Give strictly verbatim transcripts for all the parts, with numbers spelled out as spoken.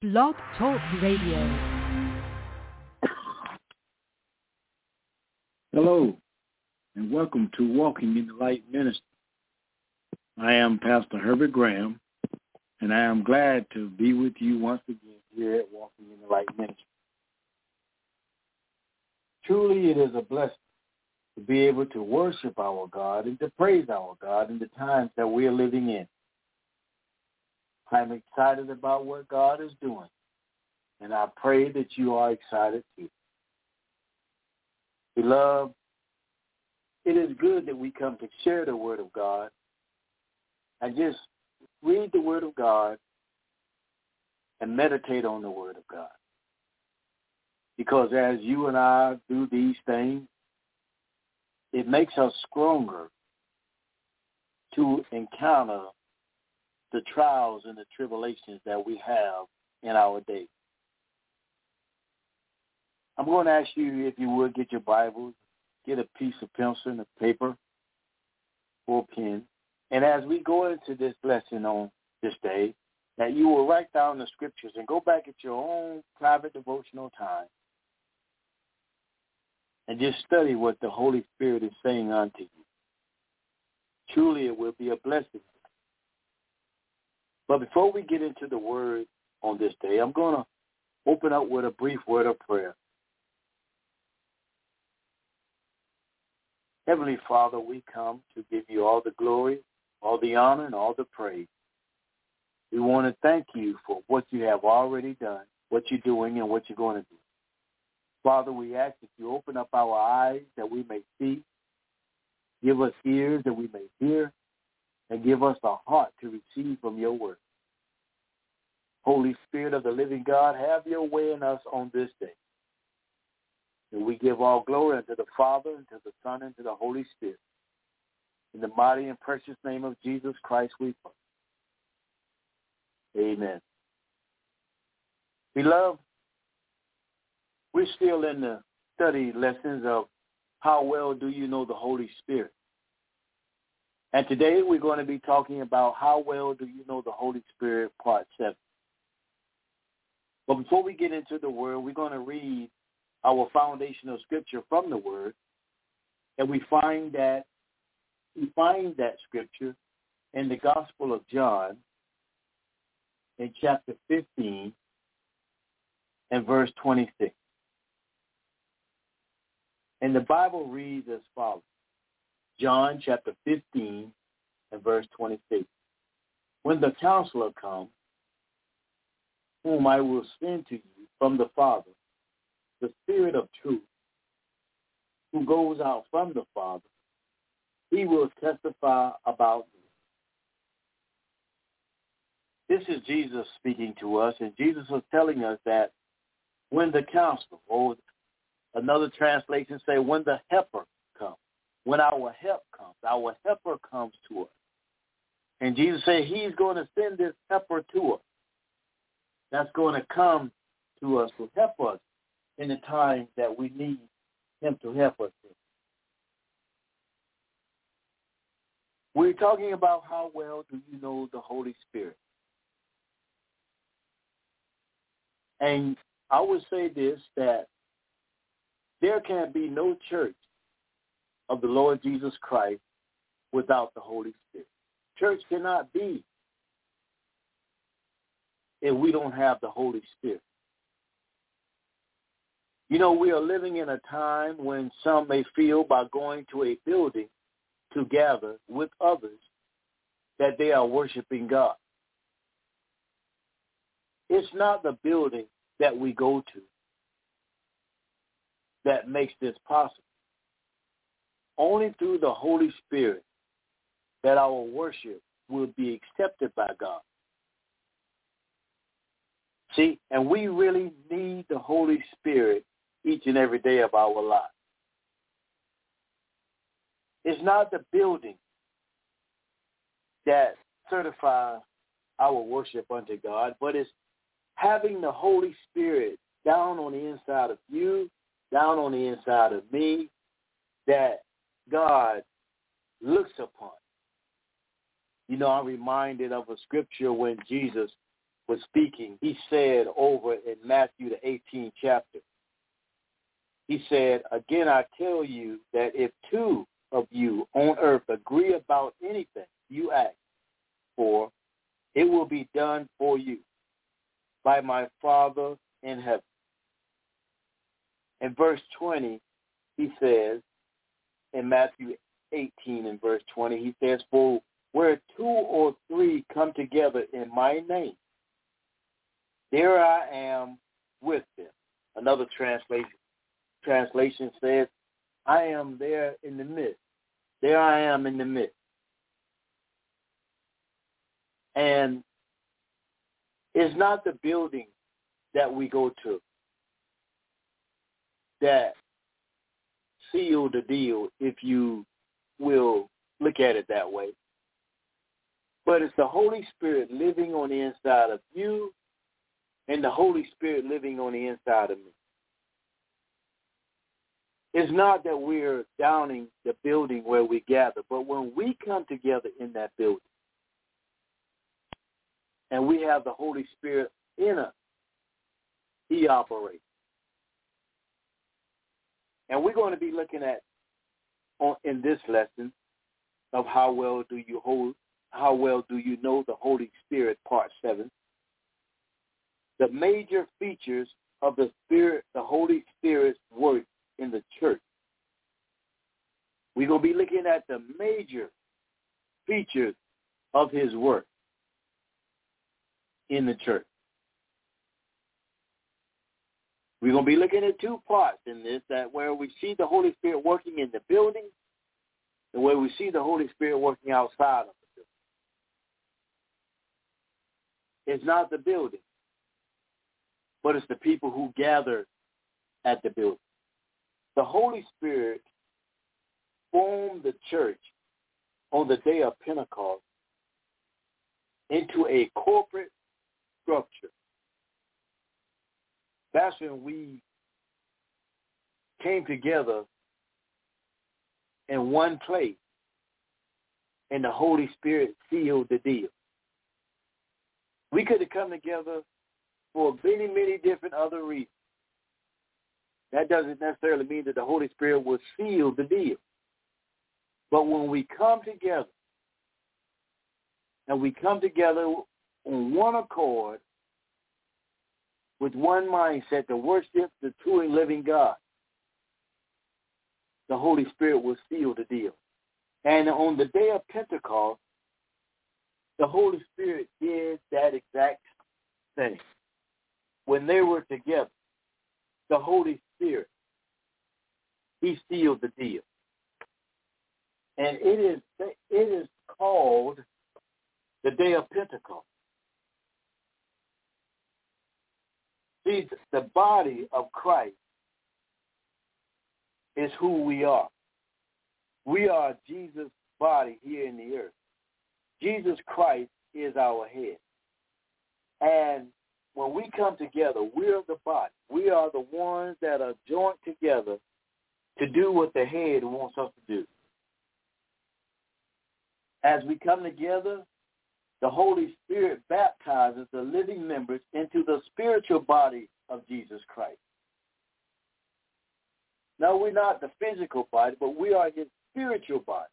Blog Talk Radio. Hello, and welcome to Walking in the Light Ministry. I am Pastor Herbert Graham, and I am glad to be with you once again here at Walking in the Light Ministry. Truly, it is a blessing to be able to worship our God and to praise our God in the times that we are living in. I'm excited about what God is doing, and I pray that you are excited too. Beloved, it is good that we come to share the Word of God and just read the Word of God and meditate on the Word of God. Because as you and I do these things, it makes us stronger to encounter the trials and the tribulations that we have in our day. I'm going to ask you, if you would, get your Bibles, get a piece of pencil and a paper or a pen. And as we go into this lesson on this day, that you will write down the scriptures and go back at your own private devotional time and just study what the Holy Spirit is saying unto you. Truly, it will be a blessing. But before we get into the word on this day, I'm going to open up with a brief word of prayer. Heavenly Father, we come to give you all the glory, all the honor, and all the praise. We want to thank you for what you have already done, what you're doing, and what you're going to do. Father, we ask that you open up our eyes that we may see, give us ears that we may hear, and give us a heart to receive from your word. Holy Spirit of the living God, have your way in us on this day. And we give all glory unto the Father, and to the Son, and to the Holy Spirit. In the mighty and precious name of Jesus Christ we pray. Amen. Beloved, we're still in the study lessons of how well do you know the Holy Spirit. And today we're going to be talking about how well do you know the Holy Spirit, part seven. But before we get into the word, we're going to read our foundational scripture from the word. And we find that we find that scripture in the Gospel of John in chapter fifteen and verse twenty-six. And the Bible reads as follows. John chapter fifteen and verse twenty-six. When the Counselor comes, whom I will send to you from the Father, the Spirit of truth, who goes out from the Father, he will testify about me. This is Jesus speaking to us, and Jesus was telling us that when the Counselor, or another translation say, when the Helper comes, when our help comes, our helper comes to us. And Jesus said he's going to send this helper to us. That's going to come to us to help us in the time that we need him to help us in. We're talking about how well do you know the Holy Spirit. And I would say this, that there can be no church of the Lord Jesus Christ without the Holy Spirit. Church cannot be if we don't have the Holy Spirit. You know, we are living in a time when some may feel by going to a building to gather with others that they are worshiping God. It's not the building that we go to that makes this possible. Only through the Holy Spirit that our worship will be accepted by God. See, and we really need the Holy Spirit each and every day of our lives. It's not the building that certifies our worship unto God, but it's having the Holy Spirit down on the inside of you, down on the inside of me, that God looks upon. You know, I'm reminded of a scripture when Jesus was speaking, he said over in Matthew the eighteenth chapter, he said, again, I tell you that if two of you on earth agree about anything you ask for, it will be done for you by my Father in heaven. In verse twenty, he says, in Matthew eighteen and verse twenty, he says, for where two or three come together in my name, there I am with them. Another translation translation says, I am there in the midst. There I am in the midst. And it's not the building that we go to that seal the deal, if you will look at it that way. But it's the Holy Spirit living on the inside of you and the Holy Spirit living on the inside of me. It's not that we're downing the building where we gather, but when we come together in that building and we have the Holy Spirit in us, he operates. And we're going to be looking at, on, in this lesson, of how well do you hold, how well do you know the Holy Spirit, part seven. The major features of the Spirit, the Holy Spirit's work in the church. We're going to be looking at the major features of his work in the church. We're going to be looking at two parts in this, that where we see the Holy Spirit working in the building and where we see the Holy Spirit working outside of the building. It's not the building, but it's the people who gather at the building. The Holy Spirit formed the church on the day of Pentecost into a corporate structure. That's when we came together in one place and the Holy Spirit sealed the deal. We could have come together for many, many different other reasons. That doesn't necessarily mean that the Holy Spirit will seal the deal. But when we come together, and we come together on one accord, with one mindset to worship the true and living God, the Holy Spirit will seal the deal. And on the day of Pentecost, the Holy Spirit did that exact thing. When they were together, the Holy Spirit, he sealed the deal. And it is it is called the day of Pentecost. See, the body of Christ is who we are. We are Jesus' body here in the earth. Jesus Christ is our head. And when we come together, we are the body. We are the ones that are joined together to do what the head wants us to do. As we come together, the Holy Spirit baptizes the living members into the spiritual body of Jesus Christ. Now, we're not the physical body, but we are his spiritual body.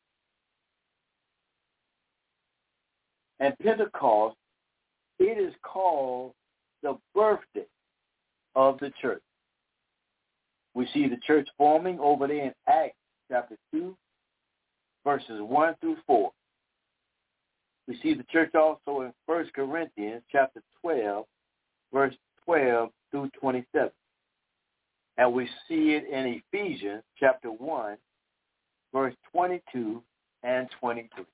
And Pentecost, it is called the birthday of the church. We see the church forming over there in Acts chapter two, verses one through four. We see the church also in First Corinthians chapter twelve, verse twelve through twenty-seven. And we see it in Ephesians chapter one, verse twenty-two and twenty-three.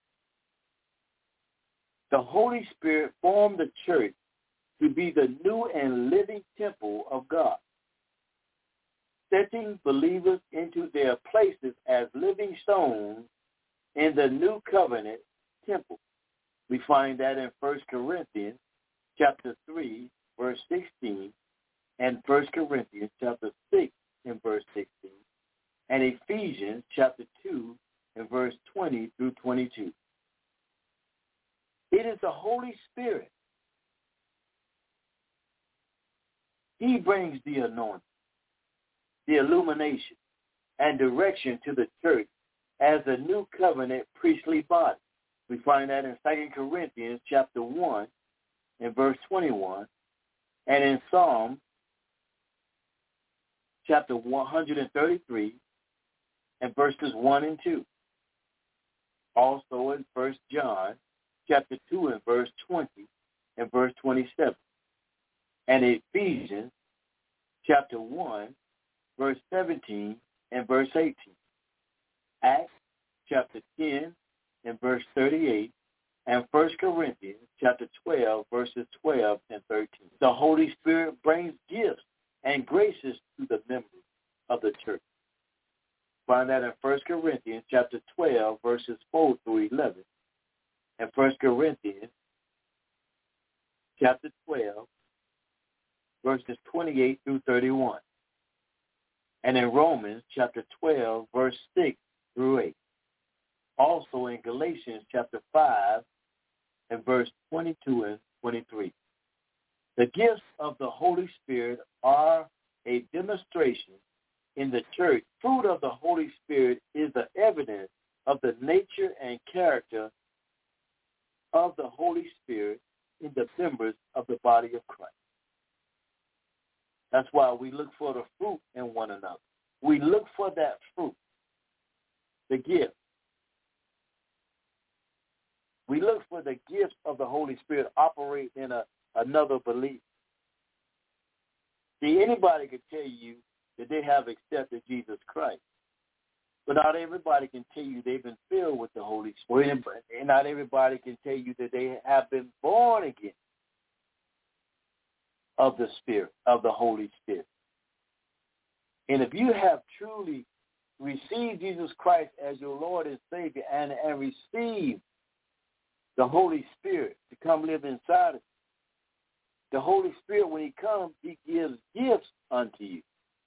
The Holy Spirit formed the church to be the new and living temple of God, setting believers into their places as living stones in the new covenant temple. We find that in First Corinthians chapter three, verse sixteen, and First Corinthians chapter six and verse sixteen, and Ephesians chapter two and verse twenty through twenty-two. It is the Holy Spirit He brings the anointing, the illumination, and direction to the church as a new covenant priestly body. We find that in Second Corinthians chapter one and verse twenty-one, and in Psalm chapter one hundred thirty-three and verses one and two. Also in First John chapter two and verse twenty and verse twenty-seven. And Ephesians chapter one, verse seventeen and verse eighteen. Acts chapter ten and verse thirty-eight, and First Corinthians chapter twelve, verses twelve and thirteen. The Holy Spirit brings gifts and graces to the members of the church. Find that in First Corinthians chapter twelve, verses four through eleven, and First Corinthians chapter twelve, verses twenty-eight through thirty-one, and in Romans chapter twelve, verse six through eight. Also in Galatians chapter five and verse twenty-two and twenty-three. The gifts of the Holy Spirit are a demonstration in the church. Fruit of the Holy Spirit is the evidence of the nature and character of the Holy Spirit in the members of the body of Christ. That's why we look for the fruit in one another. We look for that fruit, the gift. We look for the gifts of the Holy Spirit operate in a, another believer. See, anybody could tell you that they have accepted Jesus Christ, but not everybody can tell you they've been filled with the Holy Spirit, and not everybody can tell you that they have been born again of the Spirit, of the Holy Spirit. And if you have truly received Jesus Christ as your Lord and Savior and, and received the Holy Spirit to come live inside of you, the Holy Spirit, when he comes, he gives gifts unto you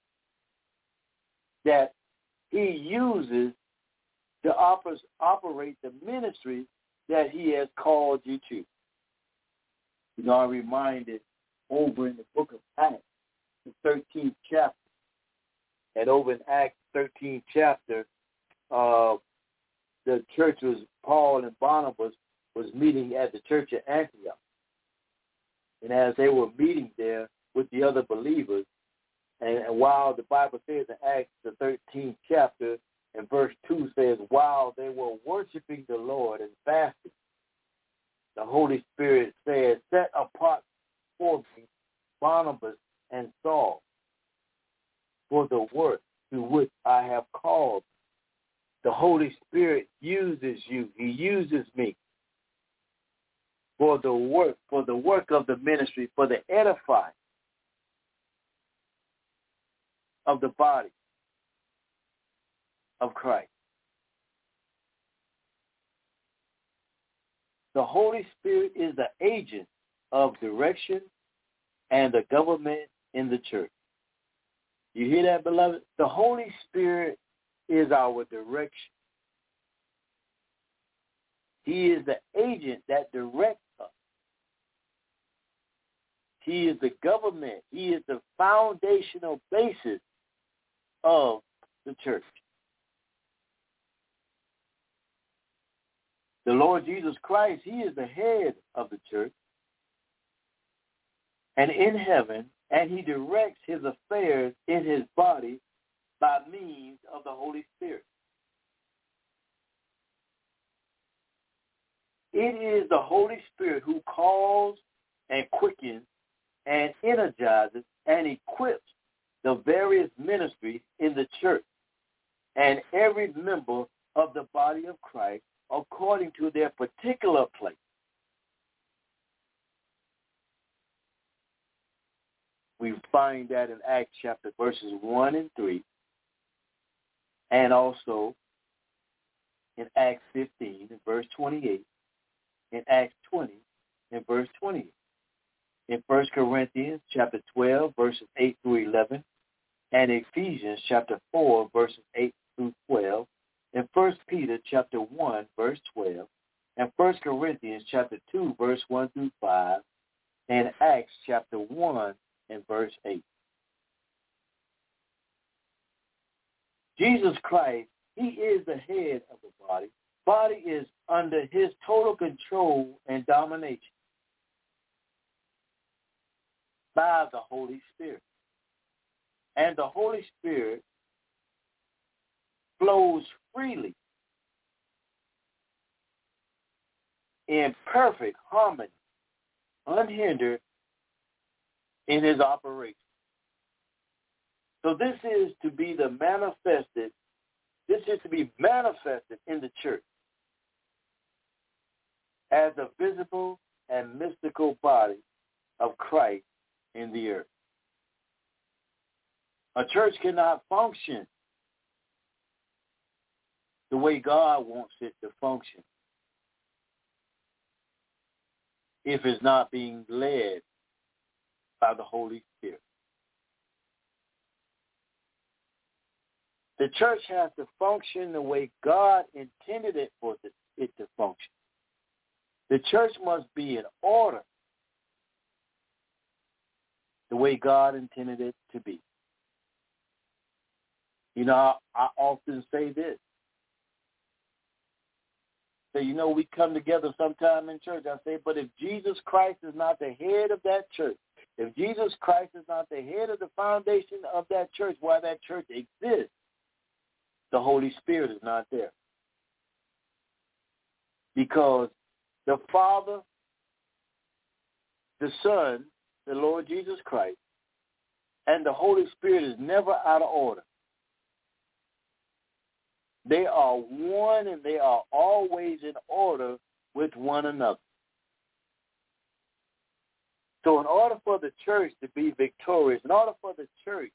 that he uses to oper- operate the ministry that he has called you to. You know, I'm reminded over in the book of Acts, the thirteenth chapter, and over in Acts thirteenth chapter, uh, the church was, Paul and Barnabas was meeting at the church at Antioch. And as they were meeting there with the other believers, and, and while the Bible says in Acts the thirteenth chapter and verse two says, while they were worshiping the Lord and fasting, the Holy Spirit said, set apart for me Barnabas and Saul for the work to which I have called. The Holy Spirit uses you. He uses me for the work, for the work of the ministry, for the edifying of the body of Christ. The Holy Spirit is the agent of direction and the government in the church. You hear that, beloved? The Holy Spirit is our direction. He is the agent that directs us. He is the government. He is the foundational basis of the church. The Lord Jesus Christ, he is the head of the church and in heaven, and he directs his affairs in his body by means of the Holy Spirit. It is the Holy Spirit who calls and quickens and energizes and equips the various ministries in the church and every member of the body of Christ according to their particular place. We find that in Acts chapter verses one and three, and also in Acts fifteen and verse twenty-eight, in Acts twenty and verse twenty-eight, in First Corinthians chapter twelve, verses eight through eleven, and Ephesians chapter four, verses eight through twelve, in First Peter chapter one, verse twelve, and First Corinthians chapter two, verse one through five, and Acts chapter one, and verse eight. Jesus Christ, he is the head of the body. Body is under his total control and domination by the Holy Spirit. And the Holy Spirit flows freely in perfect harmony, unhindered in his operation. So this is to be the manifested, this is to be manifested in the church as a visible and mystical body of Christ in the earth. A church cannot function the way God wants it to function if it's not being led by the Holy Spirit. The church has to function the way God intended it for it to function. The church must be in order the way God intended it to be. You know, I, I often say this. So, you know, we come together sometime in church. I say, but if Jesus Christ is not the head of that church, if Jesus Christ is not the head of the foundation of that church, why that church exists, the Holy Spirit is not there. Because the Father, the Son, the Lord Jesus Christ, and the Holy Spirit is never out of order. They are one and they are always in order with one another. So in order for the church to be victorious, in order for the church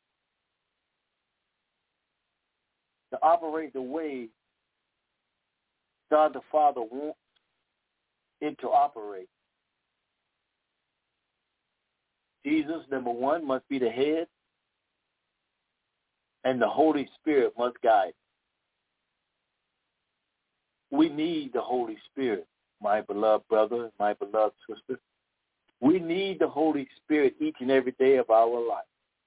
to operate the way God the Father wants it to operate, Jesus, number one, must be the head, and the Holy Spirit must guide. We need the Holy Spirit, my beloved brother, my beloved sister. We need the Holy Spirit each and every day of our life.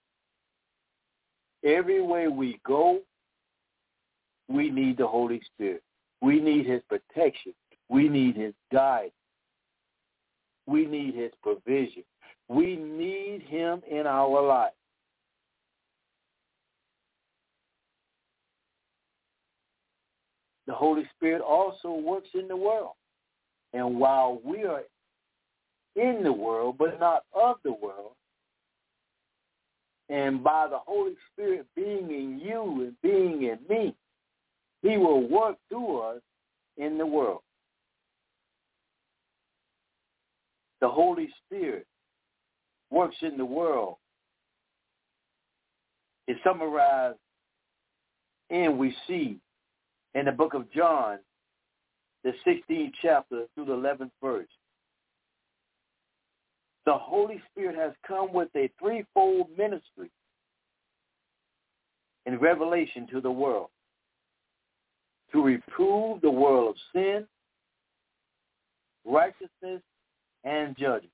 Everywhere we go, we need the Holy Spirit. We need his protection. We need his guidance. We need his provision. We need him in our life. The Holy Spirit also works in the world. And while we are in the world, but not of the world, and by the Holy Spirit being in you and being in me, he will work through us in the world. The Holy Spirit works in the world. It's summarized and we see in the book of John, the sixteenth chapter through the eleventh verse. The Holy Spirit has come with a threefold ministry in revelation to the world, to reprove the world of sin, righteousness, and judgment.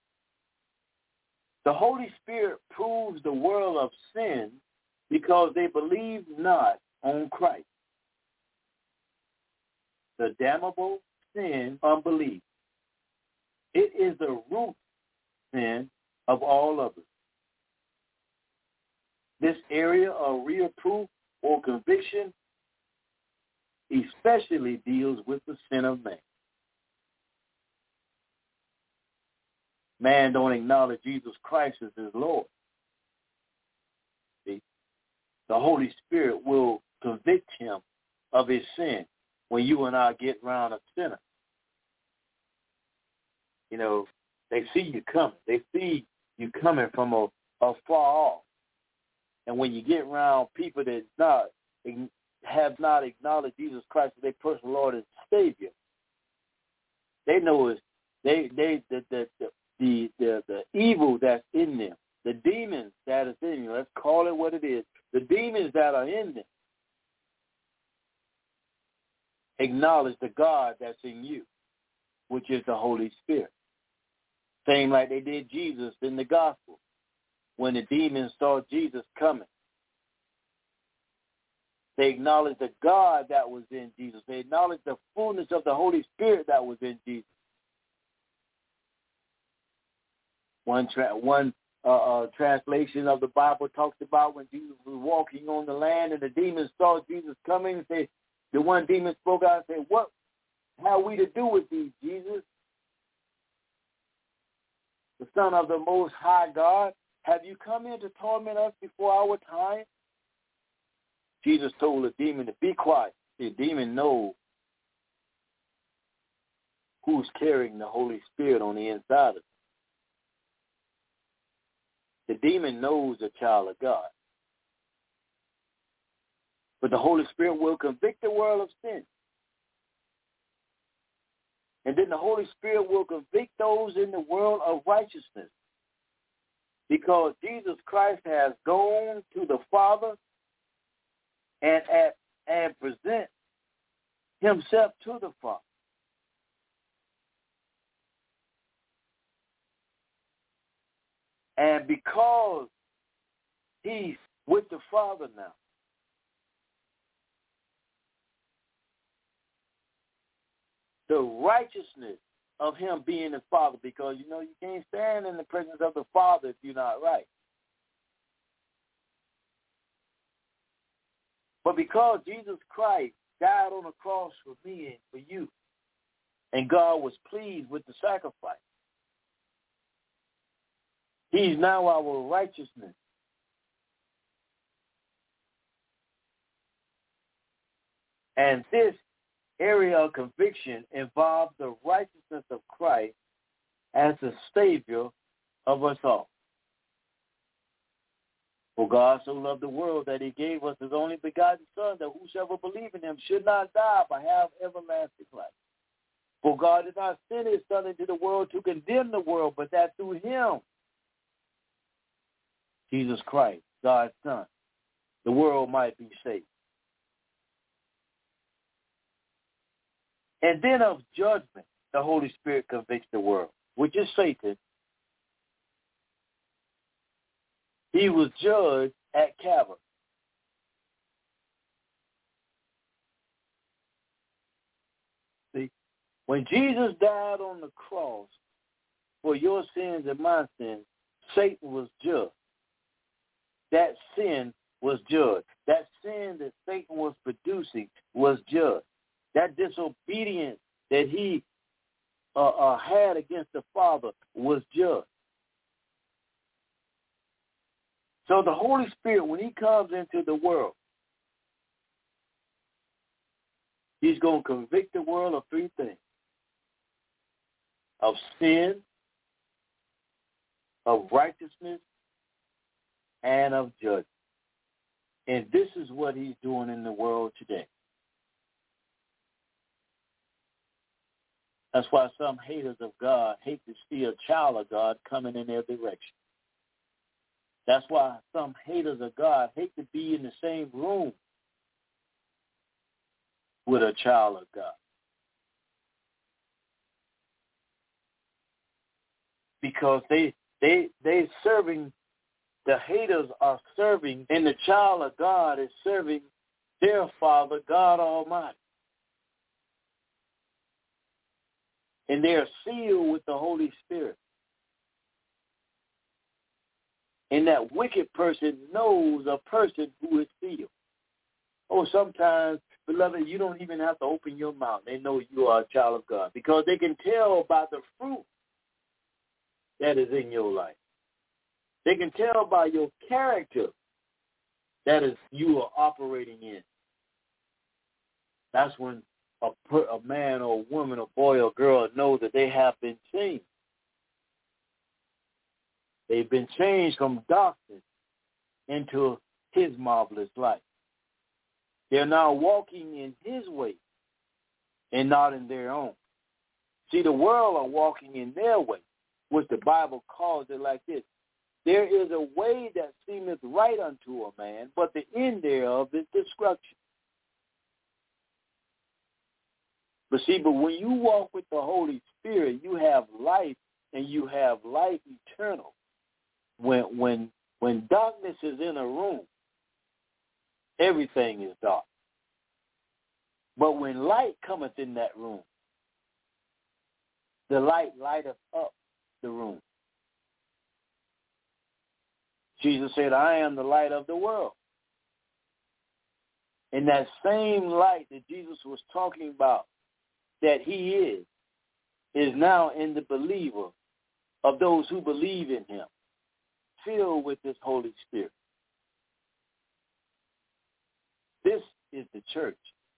The Holy Spirit proves the world of sin because they believe not on Christ. The damnable sin, unbelief. It is the root sin of all others. This area of reproof or conviction especially deals with the sin of man. Man don't acknowledge Jesus Christ as his Lord. See? The Holy Spirit will convict him of his sin when you and I get around a sinner. You know, they see you coming. They see you coming from a, a far off. And when you get around people that not have not acknowledged Jesus Christ as their personal Lord and Savior, they know is they they the the the the, the, the evil that's in them, the demons that is in you. Let's call it what it is. The demons that are in them acknowledge the God that's in you, which is the Holy Spirit. Same like they did Jesus in the gospel. when the demons saw Jesus coming. They acknowledged the God that was in Jesus. They acknowledged the fullness of the Holy Spirit that was in Jesus. One tra- one uh, uh, translation of the Bible talks about when Jesus was walking on the land and the demons saw Jesus coming. And say, the one demon spoke out and said, "What have we to do with thee, Jesus, the Son of the Most High God? Have you come in to torment us before our time?" Jesus told the demon to be quiet. The demon knows who's carrying the Holy Spirit on the inside of him. The demon knows a child of God. But the Holy Spirit will convict the world of sin. And then the Holy Spirit will convict those in the world of righteousness. Because Jesus Christ has gone to the Father and, at, and present himself to the Father. And because he's with the Father now, the righteousness of him being the Father, because, you know, you can't stand in the presence of the Father if you're not right. But because Jesus Christ died on the cross for me and for you, and God was pleased with the sacrifice, he's now our righteousness. And this area of conviction involves the righteousness of Christ as the Savior of us all. For God so loved the world that he gave us his only begotten Son, that whosoever believe in him should not die but have everlasting life. For God did not send his Son into the world to condemn the world, but that through him, Jesus Christ, God's Son, the world might be saved. And then of judgment, the Holy Spirit convicts the world, which is Satan. He was judged at Calvary. See, when Jesus died on the cross for your sins and my sins, Satan was judged. That sin was judged. That sin that Satan was producing was judged. That disobedience that he uh, uh, had against the Father was judged. So the Holy Spirit, when he comes into the world, he's going to convict the world of three things: of sin, of righteousness, and of judgment. And this is what he's doing in the world today. That's why some haters of God hate to see a child of God coming in their direction. That's why some haters of God hate to be in the same room with a child of God. Because they they they serving, the haters are serving, and the child of God is serving their Father, God Almighty. And they are sealed with the Holy Spirit. And that wicked person knows a person who is sealed. Oh, sometimes, beloved, you don't even have to open your mouth. They know you are a child of God because they can tell by the fruit that is in your life. They can tell by your character that is you are operating in. That's when a, a man or a woman, a boy or girl know that they have been changed. They've been changed from darkness into his marvelous light. They're now walking in his way and not in their own. See, the world are walking in their way, which the Bible calls it like this: there is a way that seemeth right unto a man, but the end thereof is destruction. But see, but when you walk with the Holy Spirit, you have life, and you have life eternal. When when When darkness is in a room, everything is dark. But when light cometh in that room, the light lighteth up the room. Jesus said, I am the light of the world. And that same light that Jesus was talking about, that he is, is now in the believer of those who believe in him, filled with this Holy Spirit. This is the church.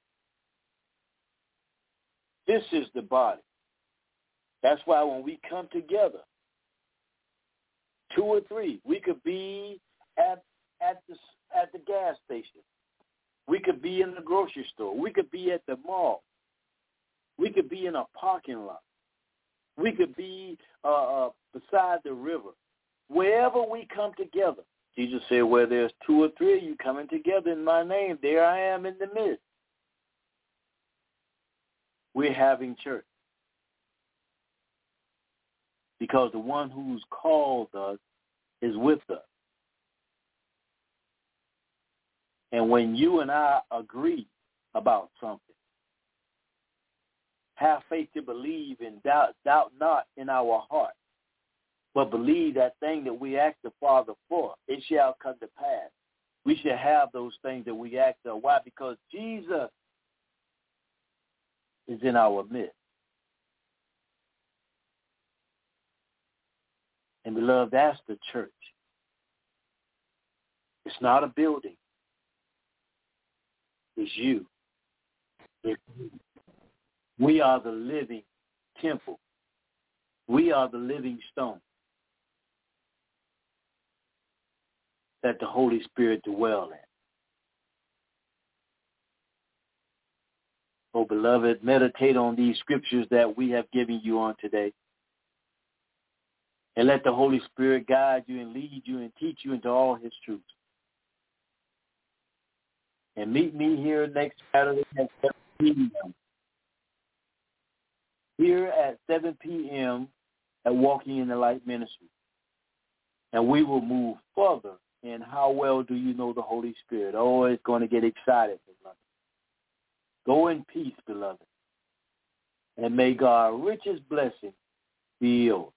This is the body. That's why when we come together, two or three, we could be at at the at the gas station. We could be in the grocery store. We could be at the mall. We could be in a parking lot. We could be uh, uh, beside the river. Wherever we come together, Jesus said, where there's two or three of you coming together in my name, there I am in the midst. We're having church. Because the one who's called us is with us. And when you and I agree about something, have faith to believe and doubt, doubt not in our heart, but believe that thing that we ask the Father for, it shall come to pass. We should have those things that we ask for. Why? Because Jesus is in our midst. And beloved, that's the church. It's not a building. It's you. It's you. We are the living temple. We are the living stone that the Holy Spirit dwells in. Oh, beloved, meditate on these scriptures that we have given you on today. And let the Holy Spirit guide you and lead you and teach you into all his truths. And meet me here next Saturday at seven p.m. Here at seven p.m. at Walking in the Light Ministry. And we will move further in how well do you know the Holy Spirit. Oh, it's going to get excited, beloved. Go in peace, beloved. And may God's richest blessing be yours.